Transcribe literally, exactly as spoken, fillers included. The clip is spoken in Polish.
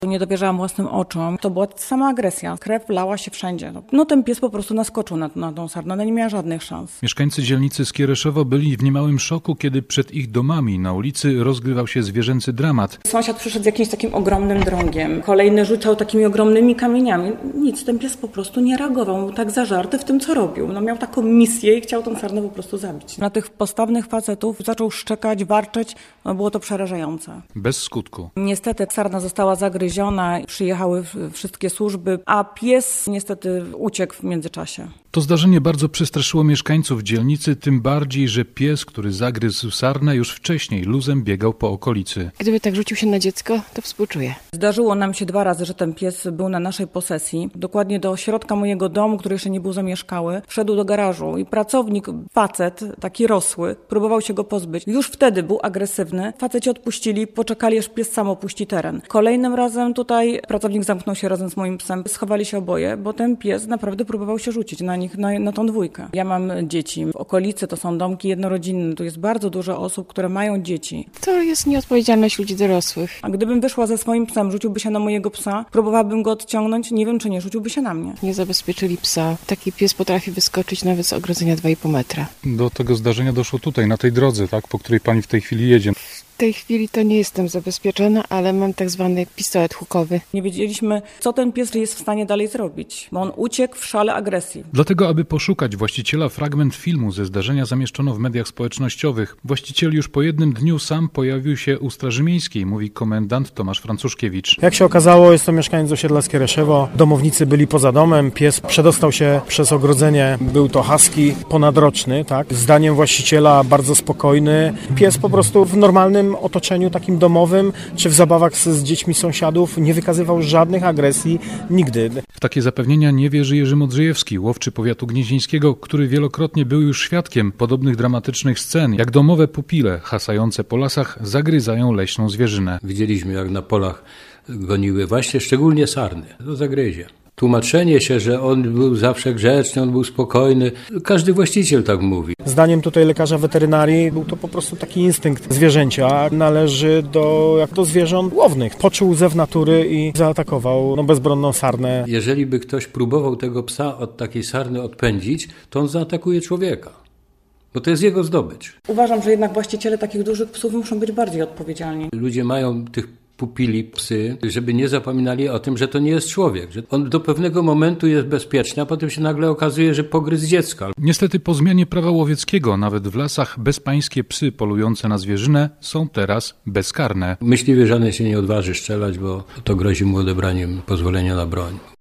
Nie dowierzałam własnym oczom. To była sama agresja. Krew lała się wszędzie. No ten pies po prostu naskoczył na, na tą sarnę. Ona nie miała żadnych szans. Mieszkańcy dzielnicy Skiereszowo byli w niemałym szoku, kiedy przed ich domami na ulicy rozgrywał się zwierzęcy dramat. Sąsiad przyszedł z jakimś takim ogromnym drągiem. Kolejny rzucał takimi ogromnymi kamieniami. Nic, ten pies po prostu nie reagował. Był tak zażarty w tym, co robił. No miał taką misję i chciał tą sarnę po prostu zabić. Na tych postawnych facetów zaczął szczekać, warczeć. No było to przerażające. Bez skutku. Niestety sarna została zagryziona. Przyjechały wszystkie służby, a pies niestety uciekł w międzyczasie. To zdarzenie bardzo przestraszyło mieszkańców dzielnicy, tym bardziej, że pies, który zagryzł sarnę, już wcześniej luzem biegał po okolicy. Gdyby tak rzucił się na dziecko, to współczuję. Zdarzyło nam się dwa razy, że ten pies był na naszej posesji. Dokładnie do środka mojego domu, który jeszcze nie był zamieszkały. Wszedł do garażu i pracownik, facet, taki rosły, próbował się go pozbyć. Już wtedy był agresywny. Faceci odpuścili, poczekali, aż pies sam opuści teren. Kolejnym razem tutaj pracownik zamknął się razem z moim psem. Schowali się oboje, bo ten pies naprawdę próbował się rzucić na nich, na, na tą dwójkę. Ja mam dzieci. W okolicy to są domki jednorodzinne. Tu jest bardzo dużo osób, które mają dzieci. To jest nieodpowiedzialność ludzi dorosłych. A gdybym wyszła ze swoim psem, rzuciłby się na mojego psa, próbowałabym go odciągnąć, nie wiem czy nie, rzuciłby się na mnie. Nie zabezpieczyli psa. Taki pies potrafi wyskoczyć nawet z ogrodzenia dwa i pół metra. Do tego zdarzenia doszło tutaj, na tej drodze, tak, po której pani w tej chwili jedzie. W tej chwili to nie jestem zabezpieczona, ale mam tak zwany pistolet hukowy. Nie wiedzieliśmy, co ten pies jest w stanie dalej zrobić, bo on uciekł w szale agresji. Dlatego, aby poszukać właściciela, fragment filmu ze zdarzenia zamieszczono w mediach społecznościowych. Właściciel już po jednym dniu sam pojawił się u Straży Miejskiej, mówi komendant Tomasz Francuszkiewicz. Jak się okazało, jest to mieszkaniec osiedla Skiereszowo. Domownicy byli poza domem, pies przedostał się przez ogrodzenie, był to husky ponadroczny, tak? Zdaniem właściciela bardzo spokojny. Pies po prostu w normalnym otoczeniu takim domowym, czy w zabawach z, z dziećmi sąsiadów nie wykazywał żadnych agresji nigdy. W takie zapewnienia nie wierzy Jerzy Modrzejewski, łowczy powiatu gnieźnieńskiego, który wielokrotnie był już świadkiem podobnych dramatycznych scen, jak domowe pupile hasające po lasach zagryzają leśną zwierzynę. Widzieliśmy, jak na polach goniły właśnie szczególnie sarny do zagryzia. Tłumaczenie się, że on był zawsze grzeczny, on był spokojny. Każdy właściciel tak mówi. Zdaniem tutaj lekarza weterynarii był to po prostu taki instynkt zwierzęcia. Należy do, jak do zwierząt łownych. Poczuł zew natury i zaatakował no, bezbronną sarnę. Jeżeli by ktoś próbował tego psa od takiej sarny odpędzić, to on zaatakuje człowieka. Bo to jest jego zdobycz. Uważam, że jednak właściciele takich dużych psów muszą być bardziej odpowiedzialni. Ludzie mają tych pupili, psy, żeby nie zapominali o tym, że to nie jest człowiek, że on do pewnego momentu jest bezpieczny, a potem się nagle okazuje, że pogryzł dziecka. Niestety po zmianie prawa łowieckiego nawet w lasach bezpańskie psy polujące na zwierzynę są teraz bezkarne. Myśliwy żaden się nie odważy strzelać, bo to grozi mu odebraniem pozwolenia na broń.